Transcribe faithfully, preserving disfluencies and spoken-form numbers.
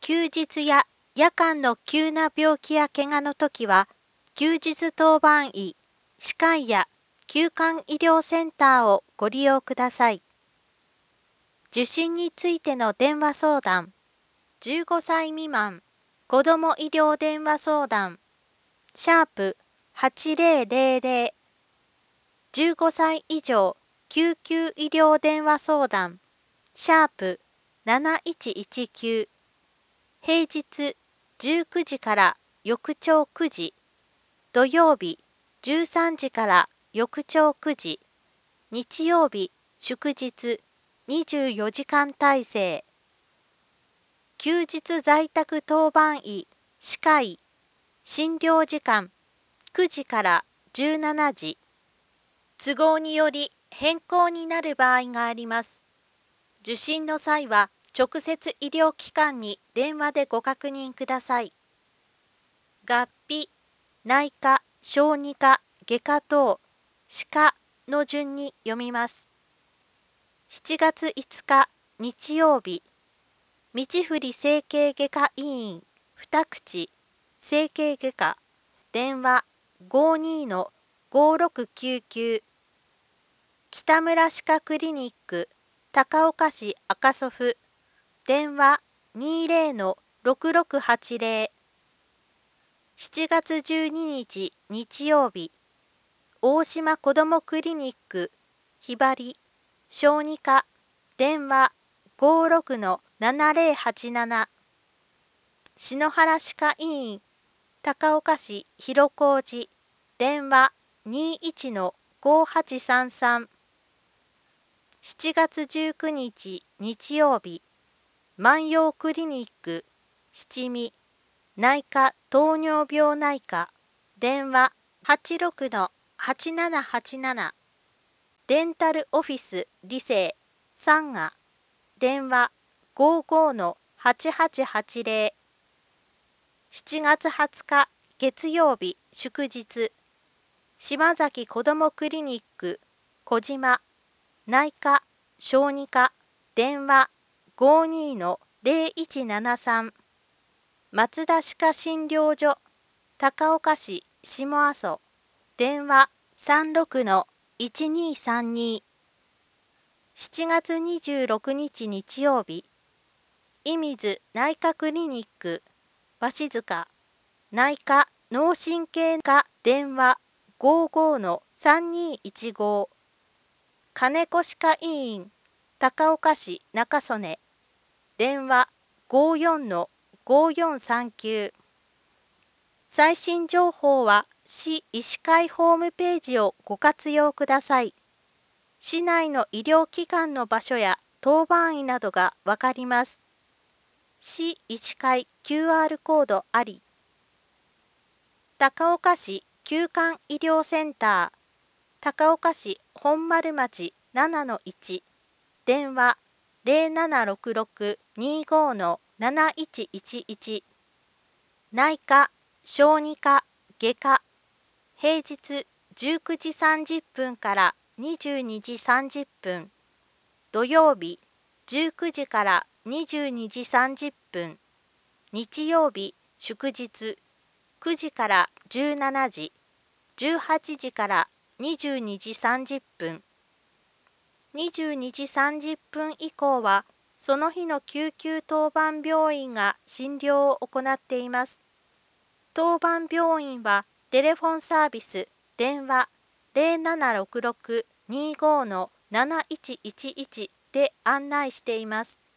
休日や夜間の急な病気や怪我のときは、休日当番医、歯科医や急患医療センターをご利用ください。受診についての電話相談、じゅうごさい未満、子ども医療電話相談、シャープはちぜろぜろぜろ、じゅうごさい以上救急医療電話相談、シャープなないちいちきゅう、平日じゅうくじから翌朝くじ、土曜日じゅうさんじから翌朝くじ、日曜日祝日にじゅうよじかん体制。休日在宅当番医、歯科医、診療時間くじからじゅうしちじ。都合により変更になる場合があります。受診の際は直接医療機関に電話でご確認ください。合併、内科、小児科、外科等、歯科の順に読みます。しちがついつか日曜日、道振整形外科医院二口整形外科電話 ごーにーのごーろくきゅうきゅう、北村歯科クリニック高岡市赤祖府電話 にーぜろのろくろくはちぜろ、しちがつじゅうににち日曜日、大島こどもクリニックひばり小児科電話 ごーろくのななぜろはちなな、篠原歯科医院高岡市広小路電話 にーいちのごーはちさんさん、しちがつじゅうくにち日曜日、万葉クリニック七味内科糖尿病内科電話はちろくのはちななはちなな、デンタルオフィス理性三賀電話 ごーごーのはちはちはちぜろ、しちがつはつか月曜日祝日、島崎こどもクリニック小島内科小児科電話 ごーにーのぜろいちななさん、松田歯科診療所高岡市下阿蘇電話さんろくのいちにーさんに、しちがつにじゅうろくにち日曜日、射水内科クリニック鷲塚内科脳神経科電話 ごーごーのさんにーいちご、金子歯科医院高岡市中曽根電話 ごーよんのごーよんさんきゅう、最新情報は市医師会ホームページをご活用ください。市内の医療機関の場所や当番医などがわかります。市医師会 キューアール コードあり。高岡市急患医療センター高岡市本丸町ななのいち電話 ぜろななろくろくにーごーのなないちいちいち、内科小児科外科平日じゅうくじさんじゅっぷんからにじゅうにじさんじゅっぷん、土曜日じゅうくじからにじゅうにじさんじゅっぷん、日曜日祝日くじからじゅうしちじ、じゅうはちじからにじゅうにじさんじゅっぷん、にじゅうにじさんじゅっぷん以降はその日の救急当番病院が診療を行っています。当番病院はテレフォンサービス電話 ぜろななろくろくにーごーのなないちいちいちで案内しています。